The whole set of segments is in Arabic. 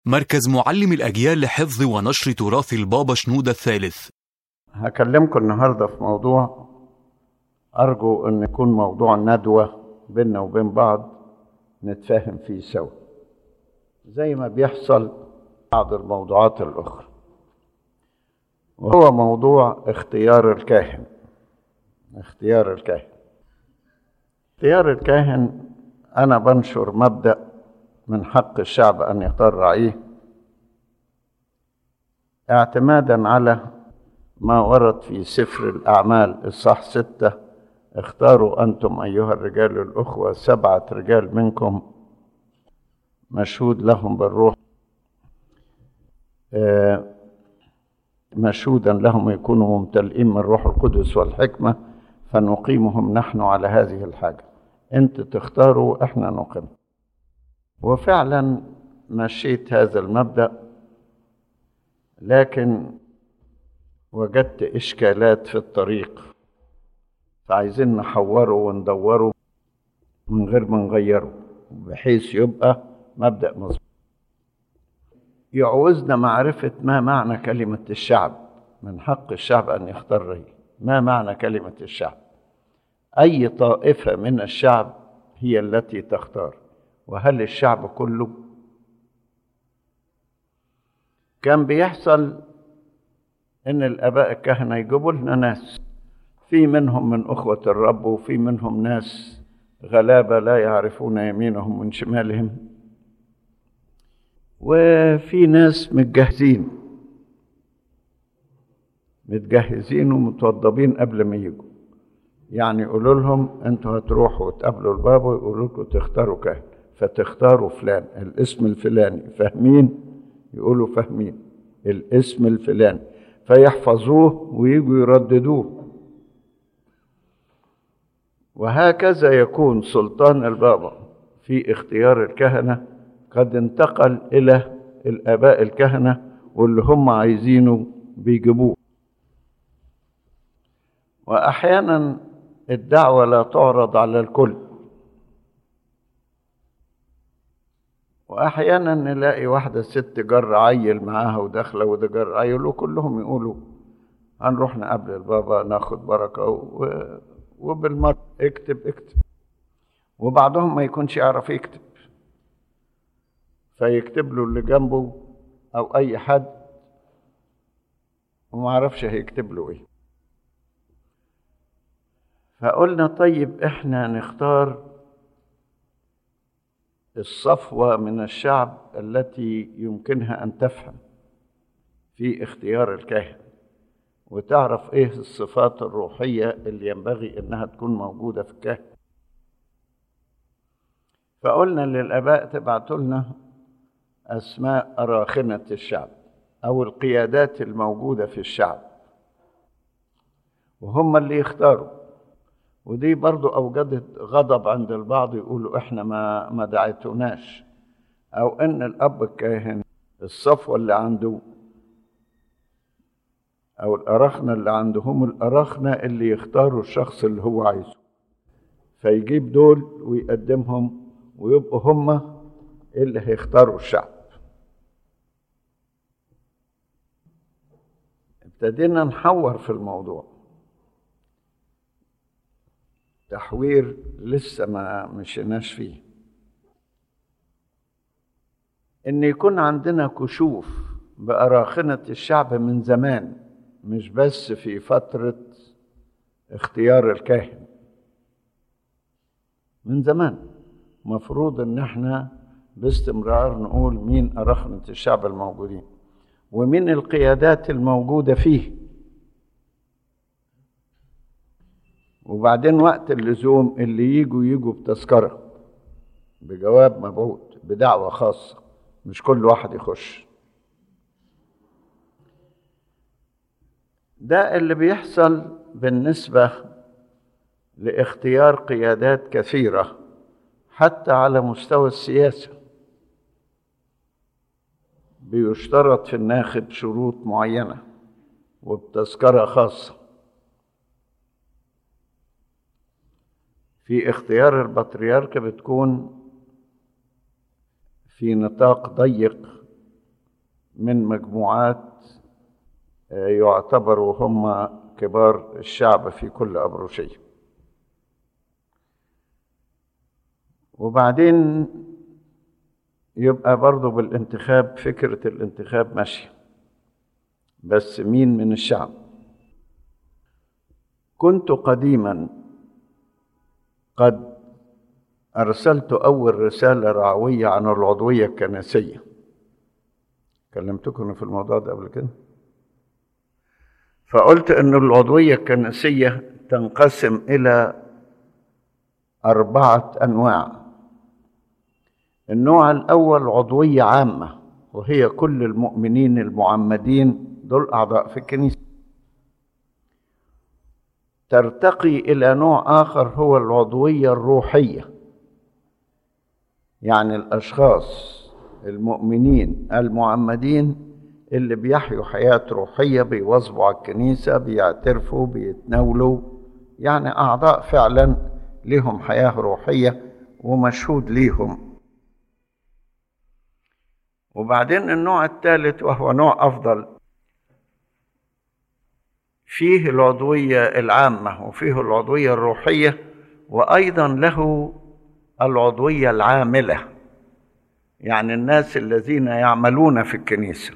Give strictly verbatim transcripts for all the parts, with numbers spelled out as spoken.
مركز معلم الأجيال لحفظ ونشر تراث البابا شنودة الثالث. هكلمكم النهاردة في موضوع أرجو أن يكون موضوع ندوة بيننا وبين بعض نتفاهم فيه سوا، زي ما بيحصل بعض الموضوعات الأخرى، وهو موضوع اختيار الكاهن. اختيار الكاهن اختيار الكاهن أنا بنشر مبدأ من حق الشعب أن يختار رعيه، اعتمادا على ما ورد في سفر الأعمال الصح ستة: اختاروا أنتم أيها الرجال الأخوة سبعة رجال منكم مشهود لهم بالروح مشهودا لهم يكونوا ممتلئين من الروح القدس والحكمة فنقيمهم نحن على هذه الحاجة. انت تختاروا احنا نقيم. وفعلا مشيت هذا المبدأ، لكن وجدت إشكالات في الطريق، فعايزين نحوره وندوره من غير ما نغيره بحيث يبقى مبدأ مظبوط. يعوزنا معرفة ما معنى كلمة الشعب. من حق الشعب أن يختار رئيس. ما معنى كلمة الشعب؟ أي طائفة من الشعب هي التي تختار؟ وهل الشعب كله؟ كان بيحصل إن الآباء الكهنة يجيبوا لنا ناس، في منهم من أخوة الرب وفي منهم ناس غلابة لا يعرفون يمينهم من شمالهم، وفي ناس متجهزين متجهزين ومتوضبين قبل ما يجوا، يعني يقولوا لهم انتوا هتروحوا وتقابلوا البابا ويقولوا لكم تختاروا كاهن، فتختاروا فلان الاسم الفلاني. فاهمين؟ يقولوا فاهمين الاسم الفلاني، فيحفظوه ويجوا يرددوه. وهكذا يكون سلطان البابا في اختيار الكهنة قد انتقل إلى الآباء الكهنة، واللي هم عايزينه بيجيبوه. وأحيانا الدعوة لا تعرض على الكل، وأحيانا نلاقي واحدة ست جر عيل معاها وداخلة وده جر عيل، وكلهم يقولوا هنروح نقابل البابا ناخد بركة و... وبالمرة اكتب اكتب، وبعضهم ما يكونش يعرف يكتب فيكتب له اللي جنبه أو أي حد وما عرفش هيكتب له إيه. فقلنا طيب إحنا نختار الصفوة من الشعب التي يمكنها أن تفهم في اختيار الكاهن وتعرف إيه الصفات الروحية اللي ينبغي إنها تكون موجودة في الكاهن. فقلنا للآباء تبعتوا لنا أسماء أراخنة الشعب أو القيادات الموجودة في الشعب وهم اللي يختاروا. ودي برضو أوجدت غضب عند البعض، يقولوا إحنا ما ما دعيتوناش، أو إن الأب الكاهن الصفوة اللي عنده أو الأراخنة اللي عندهم الأراخنة اللي يختاروا الشخص اللي هو عايزه، فيجيب دول ويقدمهم ويبقوا هم اللي هيختاروا الشعب. ابتدينا نحور في الموضوع تحوير لسه ما مشيناش فيه، ان يكون عندنا كشوف بأراخنة الشعب من زمان، مش بس في فترة اختيار الكاهن. من زمان مفروض ان احنا باستمرار نقول مين أراخنة الشعب الموجودين ومين القيادات الموجودة فيه، وبعدين وقت اللزوم اللي يجوا يجوا بتذكرة بجواب مبعوث بدعوة خاصة، مش كل واحد يخش. ده اللي بيحصل بالنسبة لاختيار قيادات كثيرة حتى على مستوى السياسة. بيشترط في الناخب شروط معينة وبتذكرة خاصة. في اختيار البطريرك بتكون في نطاق ضيق من مجموعات يعتبروا هم كبار الشعب في كل أبروشية. وبعدين يبقى برضو بالانتخاب، فكرة الانتخاب ماشية، بس مين من الشعب؟ كنت قديما قد أرسلت أول رسالة رعوية عن العضوية الكنسية. كلمتكم في الموضوع ده قبل كده، فقلت أن العضوية الكنسية تنقسم إلى أربعة أنواع. النوع الأول عضوية عامة، وهي كل المؤمنين المعمدين دول أعضاء في الكنيسة. ترتقي إلى نوع آخر هو العضوية الروحية، يعني الأشخاص المؤمنين المعمدين اللي بيحيوا حياة روحية، بيواظبوا على الكنيسة، بيعترفوا، بيتناولوا، يعني أعضاء فعلا لهم حياة روحية ومشهود ليهم. وبعدين النوع الثالث وهو نوع أفضل، فيه العضوية العامة وفيه العضوية الروحية، وأيضا له العضوية العاملة، يعني الناس الذين يعملون في الكنيسة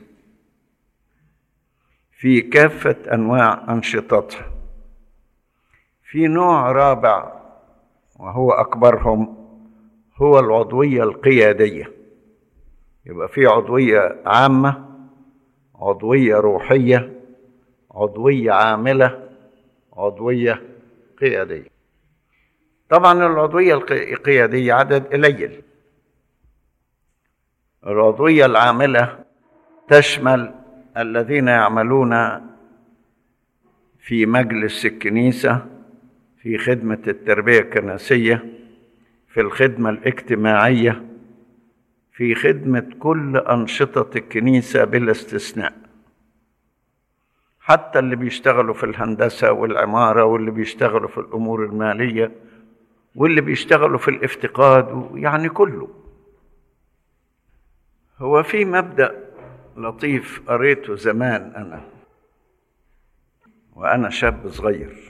في كافة أنواع أنشطتها. في نوع رابع وهو أكبرهم، هو العضوية القيادية. يبقى في عضوية عامة، عضوية روحية، عضوية عاملة، عضوية قيادية. طبعا العضوية القيادية عدد قليل. العضوية العاملة تشمل الذين يعملون في مجلس الكنيسة، في خدمة التربية الكنسية، في الخدمة الاجتماعية، في خدمة كل أنشطة الكنيسة بلا استثناء، حتى اللي بيشتغلوا في الهندسة والعمارة، واللي بيشتغلوا في الأمور المالية، واللي بيشتغلوا في الافتقاد، يعني كله. هو في مبدأ لطيف قريته زمان أنا وأنا شاب صغير،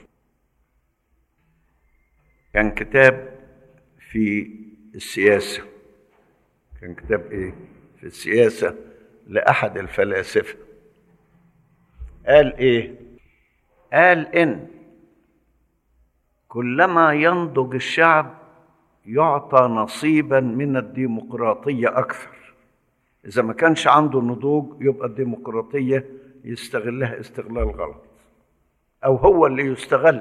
كان كتاب في السياسة. كان كتاب إيه؟ في السياسة لأحد الفلاسفة. قال إيه؟ قال إن كلما ينضج الشعب يعطى نصيبا من الديمقراطية أكثر. إذا ما كانش عنده نضوج يبقى الديمقراطية يستغلها استغلال غلط، أو هو اللي يستغل.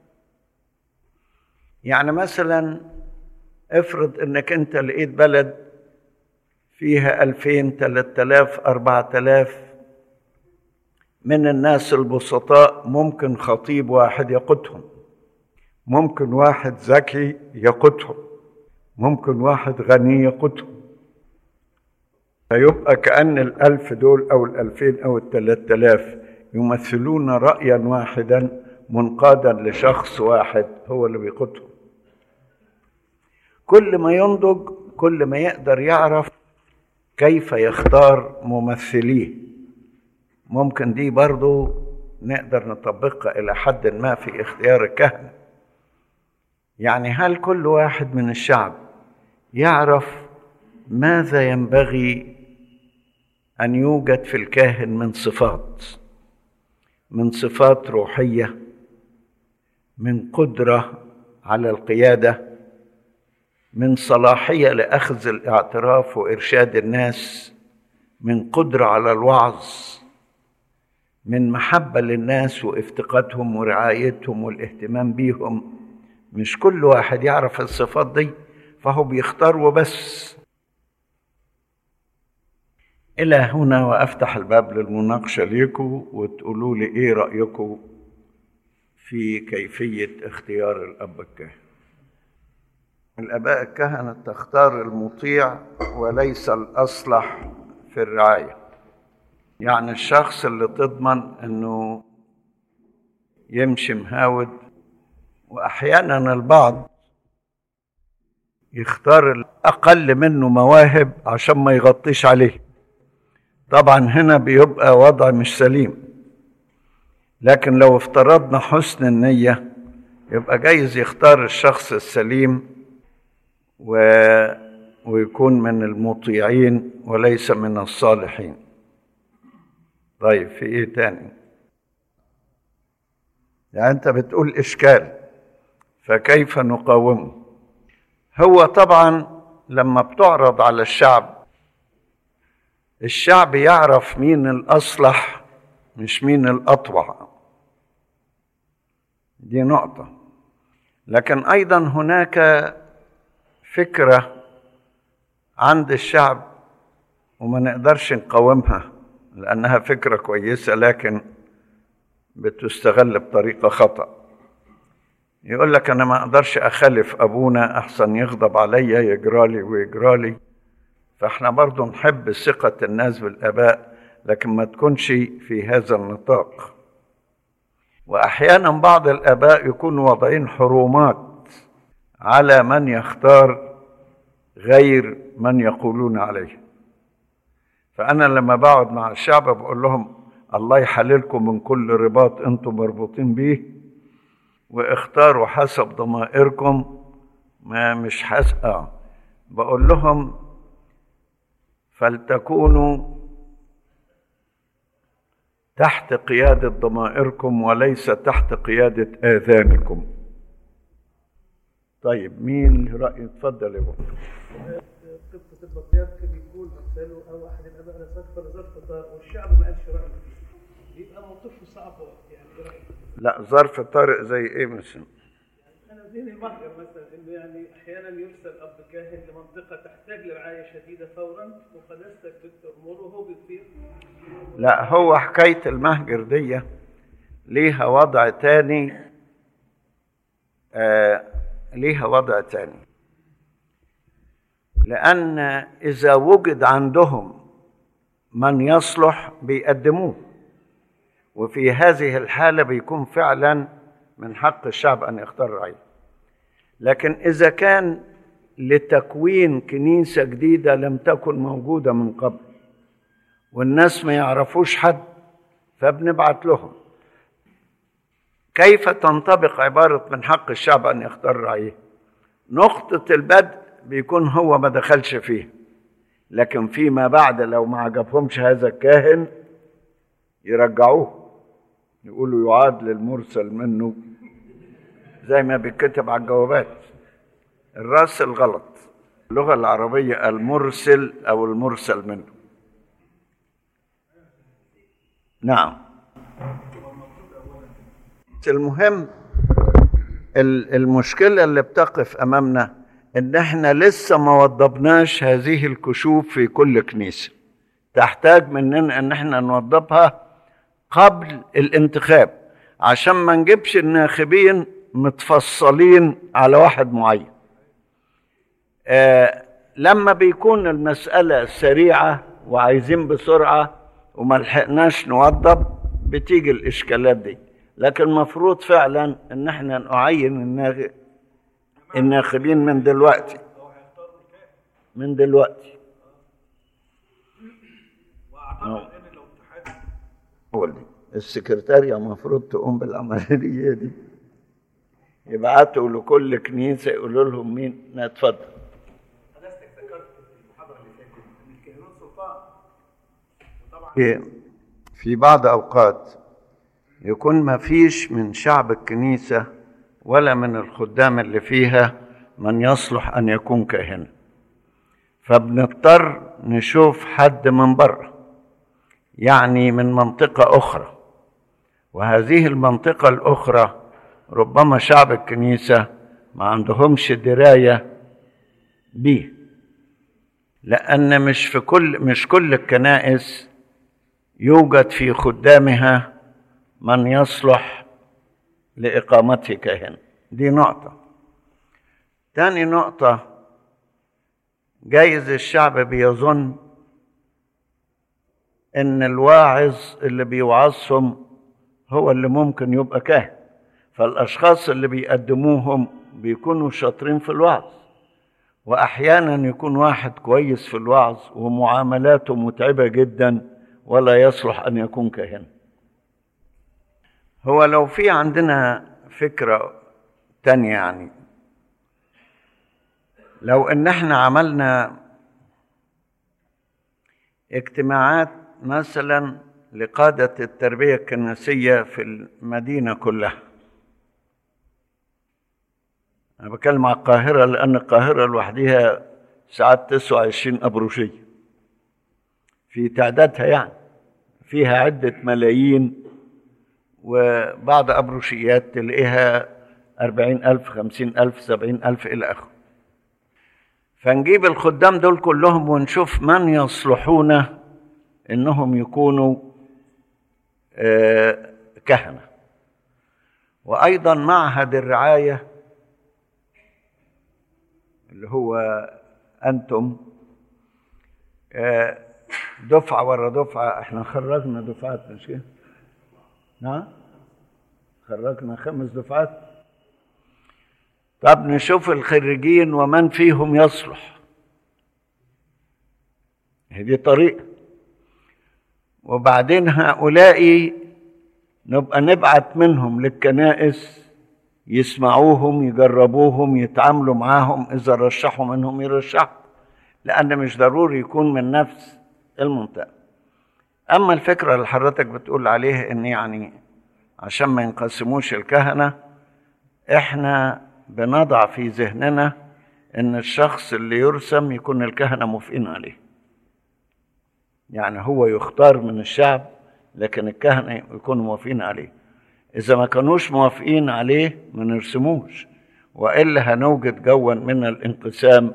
يعني مثلا افرض إنك أنت لقيت بلد فيها ألفين، ثلاثة آلاف، أربعة آلاف من الناس البسطاء، ممكن خطيب واحد يقودهم، ممكن واحد ذكي يقودهم، ممكن واحد غني يقودهم. فيبقى كأن الألف دول أو الألفين أو الثلاثة آلاف يمثلون رأيا واحدا منقادا لشخص واحد هو اللي بيقودهم. كل ما ينضج كل ما يقدر يعرف كيف يختار ممثليه. ممكن دي برضو نقدر نطبقها إلى حد ما في اختيار الكهنة. يعني هل كل واحد من الشعب يعرف ماذا ينبغي أن يوجد في الكاهن من صفات، من صفات روحية، من قدرة على القيادة، من صلاحية لأخذ الاعتراف وإرشاد الناس، من قدرة على الوعظ، من محبة للناس وافتقادهم ورعايتهم والاهتمام بيهم. مش كل واحد يعرف الصفات دي فهو بيختار وبس. إلى هنا وأفتح الباب للمناقشة ليكم وتقولوا لي إيه رأيكم في كيفية اختيار الأب الكاهن. الآباء الكهنة تختار المطيع وليس الأصلح في الرعاية، يعني الشخص اللي تضمن أنه يمشي مهاود. وأحيانا البعض يختار الأقل منه مواهب عشان ما يغطيش عليه. طبعا هنا بيبقى وضع مش سليم، لكن لو افترضنا حسن النية يبقى جايز يختار الشخص السليم و... ويكون من المطيعين وليس من الصالحين. طيب في ايه تاني؟ يعني انت بتقول اشكال، فكيف نقاومه؟ هو طبعا لما بتعرض على الشعب، الشعب يعرف مين الأصلح مش مين الأطوع، دي نقطة. لكن أيضا هناك فكرة عند الشعب وما نقدرش نقاومها لأنها فكرة كويسة لكن بتستغل بطريقة خطأ. يقول لك أنا ما أقدرش أخالف أبونا أحسن يغضب عليا يجرالي ويجرالي. فإحنا برضو نحب ثقة الناس بالآباء لكن ما تكونش في هذا النطاق. وأحيانا بعض الآباء يكونوا واضعين حرومات على من يختار غير من يقولون عليه. فأنا لما بقعد مع الشعب بقول لهم الله يحللكم من كل رباط أنتم مربوطين به، واختاروا حسب ضمائركم ما مش حسب. آه. بقول لهم فلتكونوا تحت قيادة ضمائركم وليس تحت قيادة آذانكم. طيب مين رأي؟ اتفضل يا ابو. قصة البطريرك بيكون أمثاله أو أحد الآباء الأساقفة ظرف طارئ والشعب ما قالش رأيه فيه، يبقى موقفه صعب يعني رأيه. لا ظرف طارئ زي إيه مثلا؟ أنا ذهني المهجر مثلا إنه يعني أحيانا يرسل أب كاهن لمنطقة تحتاج لرعاية شديدة فورا وقداستك بتأمره وهو بيطير. لا هو حكاية المهجر دي ليها وضع تاني. آه ليها وضع تاني، لأن إذا وجد عندهم من يصلح بيقدموه، وفي هذه الحالة بيكون فعلا من حق الشعب أن يختار رعيه. لكن إذا كان لتكوين كنيسة جديدة لم تكن موجودة من قبل والناس ما يعرفوش حد فبنبعت لهم. كيف تنطبق عبارة من حق الشعب أن يختار رعيه؟ نقطة البدء بيكون هو ما دخلش فيه، لكن فيما بعد لو ما عجبهمش هذا الكاهن يرجعوه، يقولوا يعاد للمرسل منه زي ما بيتكتب على الجوابات. الرأس الغلط، اللغة العربية المرسل أو المرسل منه. نعم. المهم المشكلة اللي بتقف أمامنا إن إحنا لسه ما وضبناش هذه الكشوف في كل كنيسة، تحتاج مننا إن إحنا نوضبها قبل الانتخاب عشان ما نجيبش الناخبين متفصلين على واحد معين. آه لما بيكون المسألة سريعة وعايزين بسرعة وما لحقناش نوضب بتيجي الإشكالات دي. لكن المفروض فعلا ان احنا نعين الناخبين من دلوقتي من دلوقتي السكرتارية المفروض تقوم بالعملية دي، يبعتوا لكل كنيسة يقولوا لهم مين. نتفضل. حضرتك ذكرت في المحاضرة اللي فاتت ان الكهنوت سلطان، وطبعا في بعض اوقات يكون ما فيش من شعب الكنيسة ولا من الخدام اللي فيها من يصلح أن يكون كاهنا، فبنضطر نشوف حد من بره، يعني من منطقة أخرى. وهذه المنطقة الأخرى ربما شعب الكنيسة ما عندهمش دراية بيه، لأن مش في كل مش كل الكنائس يوجد في خدامها من يصلح لإقامته كاهن. دي نقطة. تاني نقطة، جايز الشعب بيظن إن الواعظ اللي بيوعظهم هو اللي ممكن يبقى كاهن، فالأشخاص اللي بيقدموهم بيكونوا شاطرين في الوعظ، وأحيانا يكون واحد كويس في الوعظ ومعاملاته متعبة جدا ولا يصلح أن يكون كاهنا. هو لو في عندنا فكرة تانية، يعني لو ان احنا عملنا اجتماعات مثلا لقادة التربية الكنسية في المدينة كلها، انا بتكلم على القاهرة لان القاهرة لوحدها ساعات تسعة وعشرين أبروشية في تعدادها، يعني فيها عدة ملايين، وبعض أبروشيات تلاقيها أربعين ألف خمسين ألف سبعين ألف إلى آخره. فنجيب الخدام دول كلهم ونشوف من يصلحون إنهم يكونوا كهنة. وأيضا معهد الرعاية اللي هو أنتم دفعة ورا دفعة، احنا خرجنا دفعات مش كده؟ نعم خرجنا خمس دفعات. طب نشوف الخريجين ومن فيهم يصلح، هذه طريقة. وبعدين هؤلاء نبقى نبعت منهم للكنائس يسمعوهم يجربوهم يتعاملوا معاهم، إذا رشحوا منهم يرشحوا، لأن مش ضروري يكون من نفس المنطقة. أما الفكرة اللي حضرتك بتقول عليها إن يعني عشان ما ينقسموش الكهنة، إحنا بنضع في ذهننا إن الشخص اللي يرسم يكون الكهنة موافقين عليه، يعني هو يختار من الشعب لكن الكهنة يكونوا موافقين عليه. إذا ما كانوش موافقين عليه ما نرسموش، وإلا هنوجد جوا من الانقسام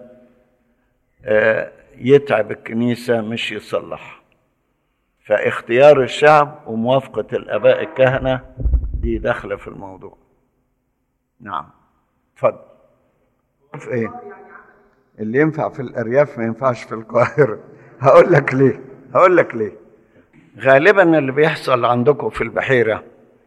يتعب الكنيسة مش يصلح. فاختيار الشعب وموافقة الآباء الكهنة دي داخلة في الموضوع. نعم اتفضل. في ايه اللي ينفع في الأرياف ما ينفعش في القاهرة؟ هقول لك ليه هقول لك ليه غالبا اللي بيحصل عندكم في البحيرة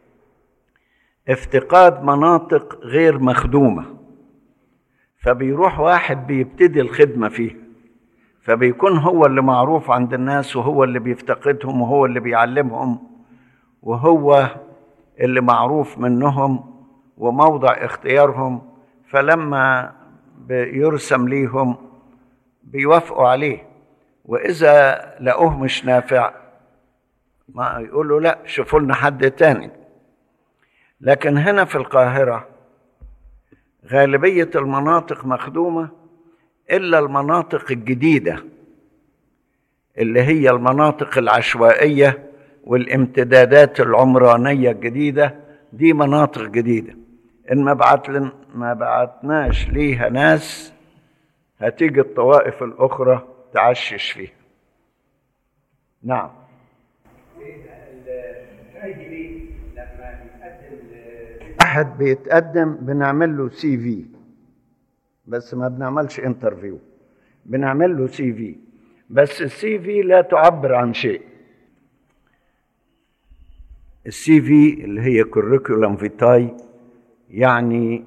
افتقاد مناطق غير مخدومة، فبيروح واحد بيبتدي الخدمة فيها، فبيكون هو اللي معروف عند الناس، وهو اللي بيفتقدهم، وهو اللي بيعلمهم، وهو اللي معروف منهم وموضع اختيارهم. فلما بيرسم ليهم بيوافقوا عليه، وإذا لقوه مش نافع ما يقولوا لا شوفوا لنا حد تاني. لكن هنا في القاهرة غالبية المناطق مخدومة إلا المناطق الجديدة اللي هي المناطق العشوائية والامتدادات العمرانية الجديدة، دي مناطق جديدة. إن ما بعت لن ما بعتناش ليها ناس هتيجي الطوائف الأخرى تعشش فيها. نعم. واحد بيتقدم بنعمل له سي في، بس ما بنعملش انترفيو، بنعمل له سي في، بس السي في لا تعبر عن شيء. السي في اللي هي كوريكولم فيتاي يعني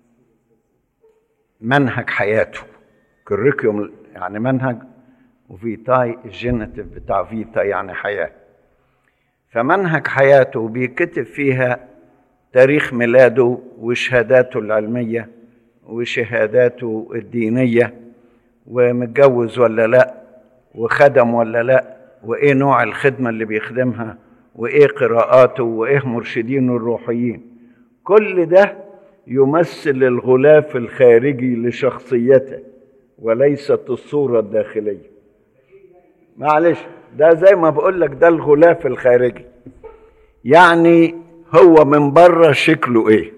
منهج حياته، كوريكولم يعني منهج، وفيتاي الجينيتيف بتاع فيتا يعني حياة. فمنهج حياته بيكتب فيها تاريخ ميلاده وشهاداته العلمية وشهاداته الدينية، ومتجوز ولا لا، وخدم ولا لا، وإيه نوع الخدمة اللي بيخدمها، وإيه قراءاته، وإيه مرشدينه الروحيين. كل ده يمثل الغلاف الخارجي لشخصيته وليست الصورة الداخلية. معلش ده زي ما بقول لك ده الغلاف الخارجي، يعني هو من بره شكله ايه،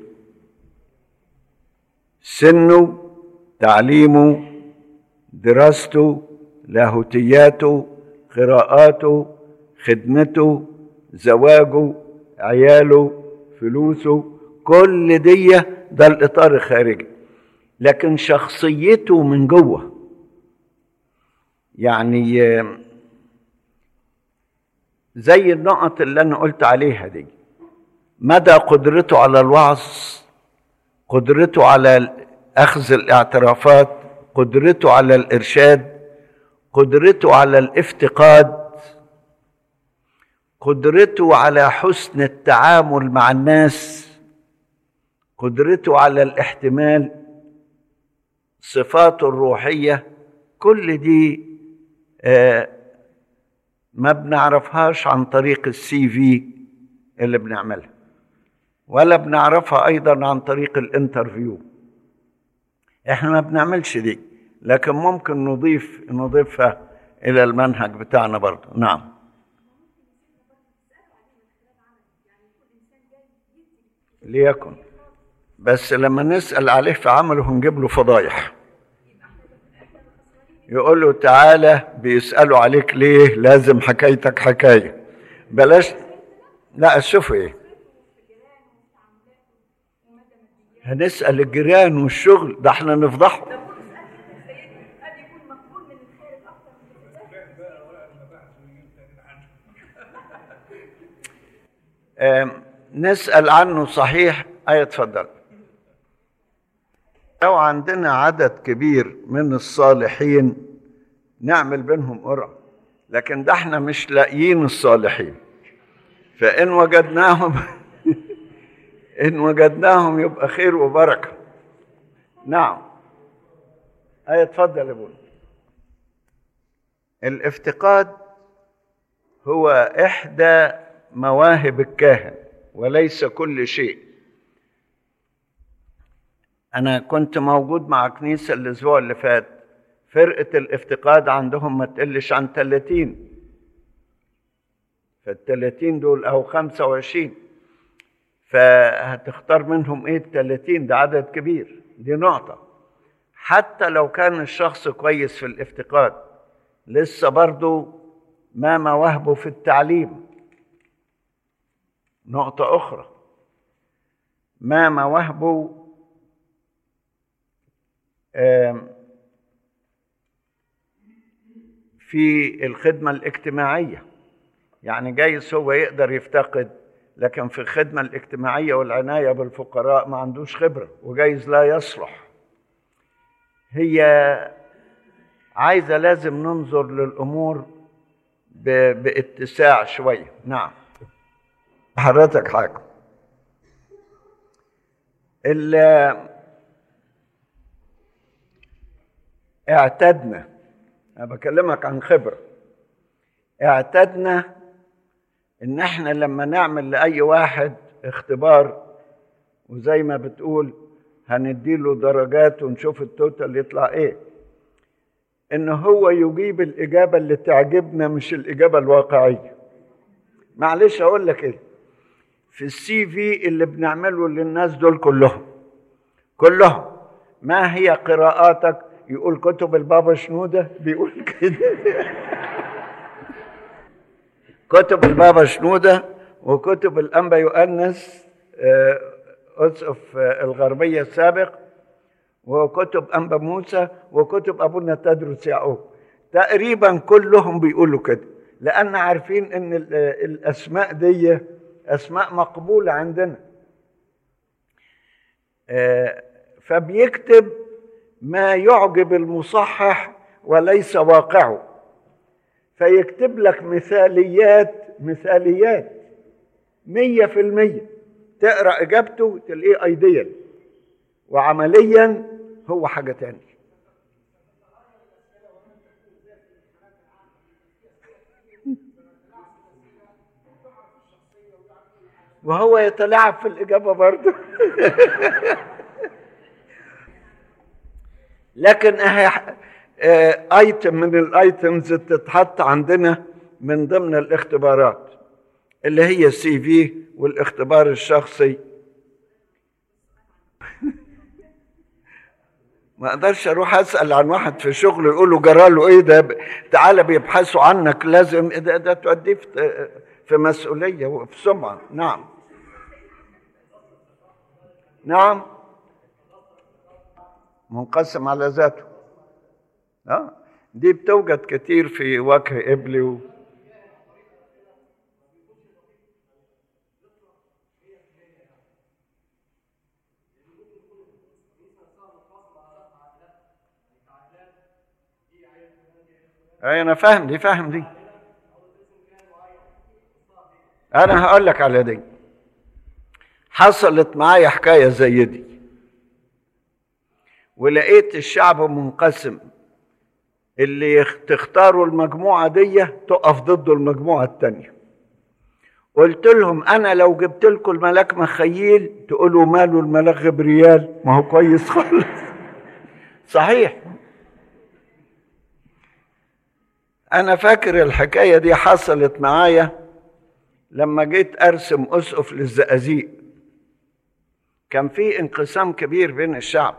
سنه، تعليمه، دراسته، لاهوتياته، قراءاته، خدمته، زواجه، عياله، فلوسه، كل دي ده الإطار الخارجي. لكن شخصيته من جوه، يعني زي النقط اللي أنا قلت عليها دي، مدى قدرته على الوعظ، قدرته على أخذ الاعترافات، قدرته على الإرشاد، قدرته على الافتقاد، قدرته على حسن التعامل مع الناس، قدرته على الاحتمال، صفاته الروحية، كل دي آه ما بنعرفهاش عن طريق السي في اللي بنعملها، ولا بنعرفها أيضا عن طريق الانترفيو. احنا ما بنعملش دي، لكن ممكن نضيف نضيفها إلى المنهج بتاعنا برضو. نعم. ليكن، بس لما نسأل عليه في عمله هنجيب له فضايح، يقول له تعالى بيسألوا عليك ليه، لازم حكايتك حكاية، بلاش. لا شوفوا ايه، هنسأل الجيران والشغل ده احنا نفضحه. نسأل عنه صحيح. ايه اتفضل. لو عندنا عدد كبير من الصالحين نعمل بينهم قرعة، لكن ده احنا مش لاقيين الصالحين، فإن وجدناهم إن وجدناهم يبقى خير وبركة. نعم. أي اتفضل يا ابونا. الافتقاد هو إحدى مواهب الكاهن وليس كل شيء. أنا كنت موجود مع كنيسة الأسبوع اللي فات، فرقة الافتقاد عندهم ما تقلش عن ثلاثين، فالثلاثين دول أو خمسة وعشرين، فهتختار منهم إيه الثلاثين؟ ده عدد كبير. دي نقطة. حتى لو كان الشخص كويس في الافتقاد لسه برضو ما مواهبه في التعليم. نقطة أخرى، ما مواهبه في الخدمة الاجتماعية. يعني جايز هو يقدر يفتقد، لكن في الخدمة الاجتماعية والعناية بالفقراء ما عندوش خبرة، وجايز لا يصلح. هي عايزة لازم ننظر للأمور باتساع شوية. نعم. حضرتك حاجة، اعتدنا، أنا بكلمك عن خبرة، اعتدنا إن احنا لما نعمل لأي واحد اختبار وزي ما بتقول هنديله درجات ونشوف التوتال يطلع ايه، إن هو يجيب الإجابة اللي تعجبنا مش الإجابة الواقعية. معلش أقول لك إيه، في السي في اللي بنعمله للناس دول كلهم كلهم ما هي قراءاتك؟ يقول كتب البابا شنودة، بيقول كده كتب البابا شنودة وكتب الأنبا يؤنس أسقف الغربية السابق، وكتب أنبا موسى، وكتب أبونا تدرس يعقوب. تقريبا كلهم بيقولوا كده، لأن عارفين إن الأسماء دي أسماء مقبولة عندنا. فبيكتب ما يعجب المصحح وليس واقعه، فيكتب لك مثاليات مثاليات مية في المية، تقرأ إجابته تلاقيه أيديا، وعمليا هو حاجة تانية. وهو يتلاعب في الإجابة برضه لكن ايتم من الايتمز تتحط عندنا من ضمن الاختبارات اللي هي السي في والاختبار الشخصي. ما اقدرش اروح اسال عن واحد في شغل يقول له جرى له ايه ده، تعالى بيبحثوا عنك، لازم ده, ده توديه في مسؤوليه وفي سمعه. نعم نعم، منقسم على ذاته. اه دي بتوجد كتير في وجه إبلي و... اي انا فاهم دي فاهم دي انا هقول لك على دي. حصلت معايا حكايه زي دي، ولقيت الشعب منقسم، اللي تختاروا المجموعه دي تقف ضد المجموعه التانيه. قلت لهم انا لو جبت لكم الملاك مخيل تقولوا ماله الملاك غبريال، ما هو كويس خالص. صحيح. انا فاكر الحكايه دي حصلت معايا لما جيت ارسم اسقف للزقازيق. كان في انقسام كبير بين الشعب.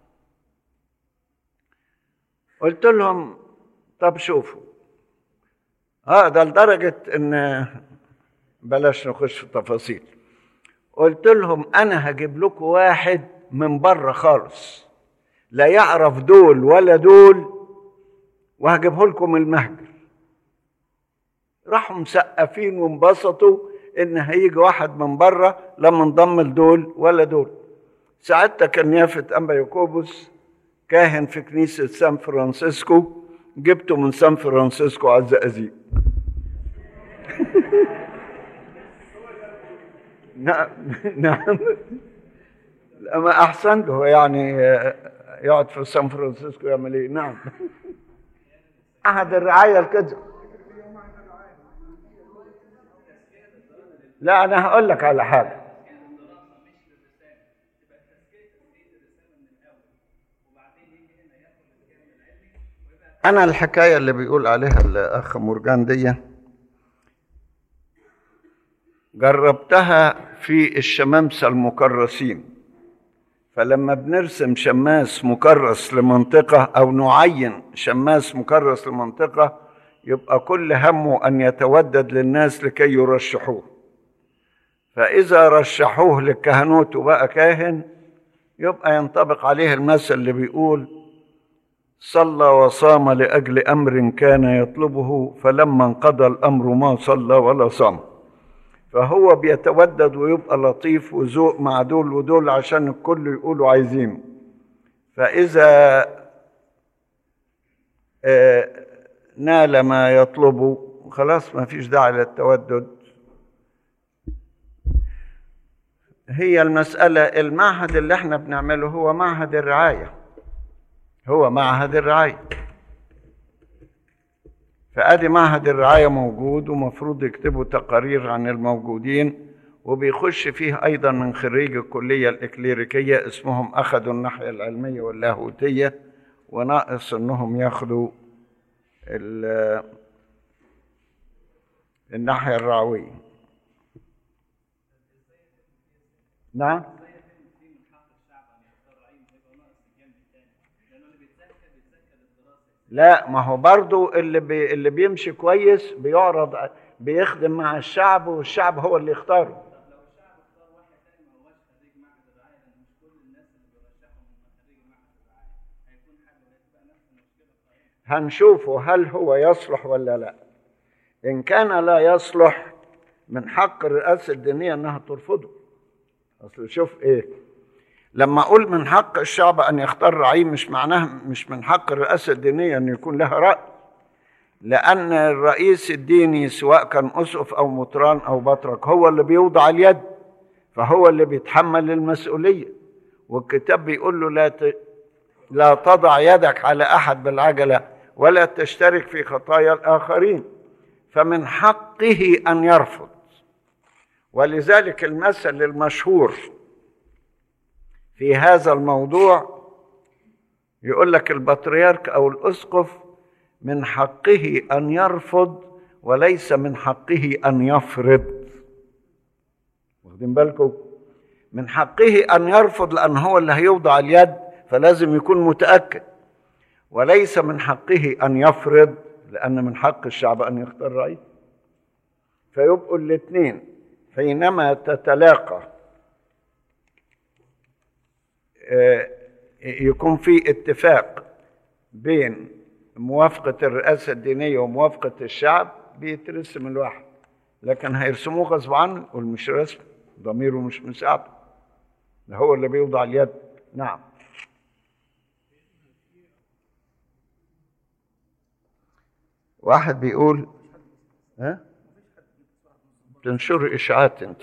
قلت لهم طب شوفوا، اه ده لدرجه ان بلاش نخش في تفاصيل. قلت لهم انا هجيب لكم واحد من بره خالص لا يعرف دول ولا دول، وهجيبه لكم المهجر. راحوا مسقفين وانبسطوا ان هيجي واحد من بره لا منضم لدول ولا دول. ساعتها كان يافت انبا يعقوبوس كاهن في كنيسه سان فرانسيسكو، جبته من سان فرانسيسكو على الزقازيق. نعم نعم. ما احسن له يعني يقعد في سان فرانسيسكو يعمل ايه؟ نعم. عهد الرعايه الكذب. لا انا هقول لك على حاجه. انا الحكايه اللي بيقول عليها الاخ مرجان دي جربتها في الشمامسه المكرسين. فلما بنرسم شماس مكرس لمنطقه او نعين شماس مكرس لمنطقه، يبقى كل همه ان يتودد للناس لكي يرشحوه. فاذا رشحوه للكهنوت وبقى كاهن، يبقى ينطبق عليه المثل اللي بيقول صلى وصام لأجل أمر كان يطلبه، فلما انقضى الأمر ما صلى ولا صام. فهو بيتودد ويبقى لطيف وذوق مع دول ودول عشان الكل يقولوا عايزينه. فإذا نال ما يطلبه خلاص ما فيش داعي للتودد. هي المسألة المعهد اللي احنا بنعمله هو معهد الرعاية، هو معهد الرعاية. فأدي معهد الرعاية موجود، ومفروض يكتبوا تقارير عن الموجودين، وبيخش فيه أيضا من خريج الكلية الإكليريكية اسمهم أخذوا الناحية العلمية واللاهوتية، وناقص أنهم ياخدوا الناحية الرعوية. نعم. لا ما هو برضو اللي بي اللي بيمشي كويس بيعرض بيخدم مع الشعب، والشعب هو اللي يختاره. هنشوفه هل هو يصلح ولا لا. إن كان لا يصلح من حق الرئاسة الدينية أنها ترفضه. أصل شوف إيه، لما أقول من حق الشعب أن يختار رعيه مش معناه مش من حق الرئاسة الدينية أن يكون لها رأي، لأن الرئيس الديني سواء كان أسقف أو مطران أو بطرك هو اللي بيوضع اليد، فهو اللي بيتحمل المسؤولية. والكتاب بيقول له لا ت... لا تضع يدك على أحد بالعجلة ولا تشترك في خطايا الآخرين، فمن حقه أن يرفض. ولذلك المثل المشهور في هذا الموضوع يقول لك البطريرك أو الأسقف من حقه أن يرفض وليس من حقه أن يفرض. واخدين بالكم؟ من حقه أن يرفض لأن هو اللي هيوضع اليد، فلازم يكون متأكد، وليس من حقه أن يفرض لأن من حق الشعب أن يختار رئيس. فيبقوا الاثنين حينما تتلاقى يكون في اتفاق بين موافقة الرئاسة الدينية وموافقة الشعب بيترسم الواحد، لكن هيرسموه غصب عنه والمش رسم، ضميره مش مساعده، ده هو اللي بيوضع اليد. نعم. واحد بيقول ها تنشر إشاعات أنت.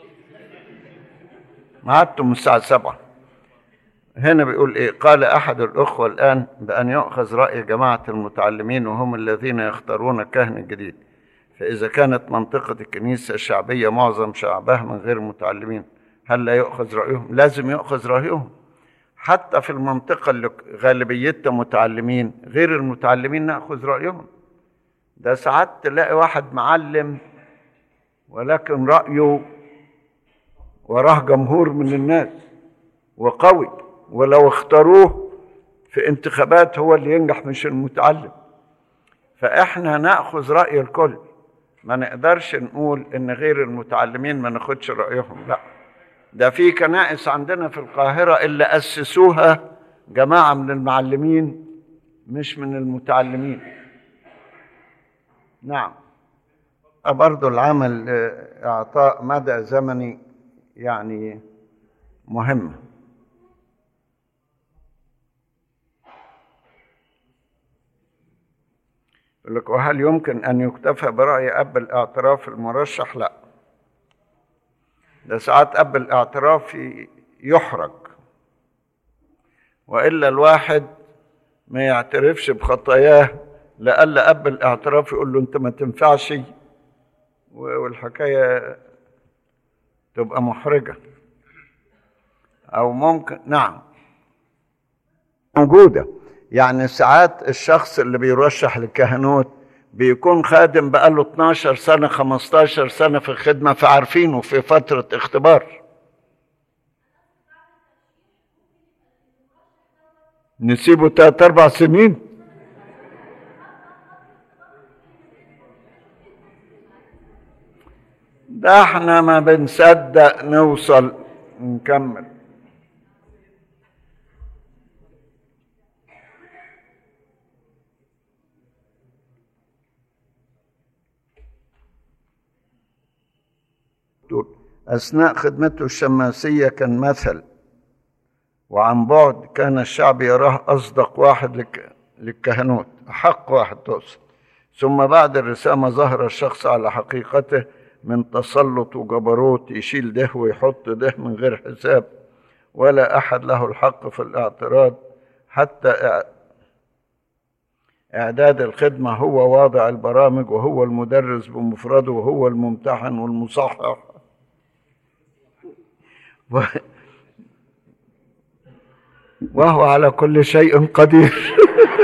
معدتم الساعة سبعة. هنا بيقول إيه؟ قال أحد الأخوة الآن بأن يؤخذ رأي جماعة المتعلمين وهم الذين يختارون الكاهن الجديد، فإذا كانت منطقة الكنيسة الشعبية معظم شعبها من غير متعلمين هل لا يؤخذ رأيهم؟ لازم يؤخذ رأيهم. حتى في المنطقة اللي غالبيتها متعلمين غير المتعلمين نأخذ رأيهم. ده ساعات تلاقي واحد معلم ولكن رأيه وراه جمهور من الناس وقوي، ولو اختاروه في انتخابات هو اللي ينجح مش المتعلم. فإحنا نأخذ رأي الكل، ما نقدرش نقول إن غير المتعلمين ما ناخدش رأيهم. لا، ده في كنائس عندنا في القاهرة اللي أسسوها جماعة من المعلمين مش من المتعلمين. نعم. برضو العمل إعطاء مدى زمني يعني مهم. يقول لك وهل يمكن أن يكتفى برأي أب الاعتراف المرشح؟ لا، ده ساعات أب الاعتراف يحرج، وإلا الواحد ما يعترفش بخطاياه لألا أب الاعتراف يقول له أنت ما تنفعش، والحكاية تبقى محرجة. أو ممكن نعم موجودة، يعني ساعات الشخص اللي بيرشح للكهنوت بيكون خادم بقاله اتناشر سنة خمستاشر سنة في الخدمة، فعارفينه في فترة اختبار. نسيبه تلات أربع سنين؟ ده احنا ما بنصدق نوصل نكمل. أثناء خدمته الشماسية كان مثل، وعن بعد كان الشعب يراه أصدق واحد للكهنوت، أحق واحد تقصد. ثم بعد الرسامة ظهر الشخص على حقيقته من تسلط وجبروت، يشيل ده ويحط ده من غير حساب، ولا أحد له الحق في الاعتراض. حتى إعداد الخدمة هو واضع البرامج، وهو المدرس بمفرده، وهو الممتحن والمصحح، وهو على كل شيء قدير.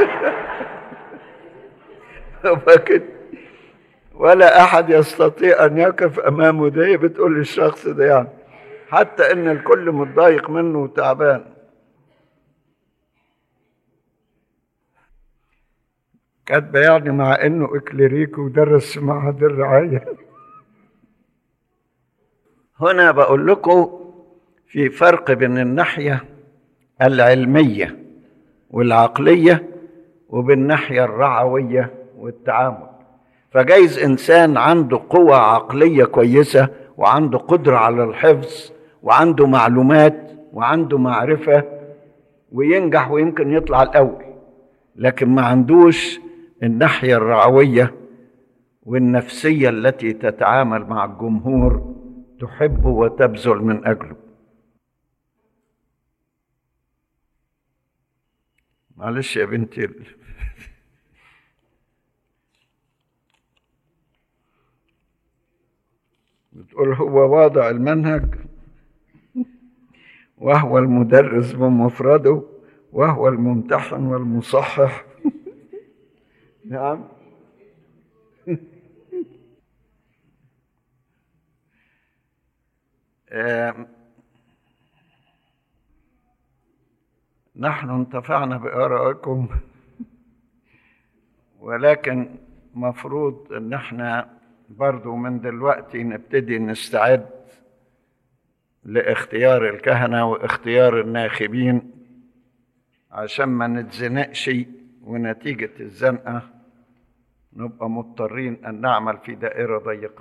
ولا أحد يستطيع أن يقف أمامه. ده بتقول للشخص ده يعني حتى إن الكل متضايق منه وتعبان. كاتبة يعني مع إنه إكليريكي ودرس في معهد الرعاية. هنا بقول لكم في فرق بين الناحية العلمية والعقلية وبين الناحية الرعوية والتعامل. فجايز إنسان عنده قوة عقلية كويسة وعنده قدرة على الحفظ وعنده معلومات وعنده معرفة وينجح ويمكن يطلع الأول، لكن ما عندوش الناحية الرعوية والنفسية التي تتعامل مع الجمهور، تحبه وتبذل من أجله. معلش يا بنتي، بتقول هو واضع المنهج، وهو المدرس بمفرده، وهو الممتحن والمصحح. نعم. نحن انتفعنا بآرائكم، ولكن مفروض ان احنا برضو من دلوقتي نبتدي نستعد لاختيار الكهنة واختيار الناخبين، عشان ما نتزنقش ونتيجة الزنقة نبقى مضطرين أن نعمل في دائرة ضيقة.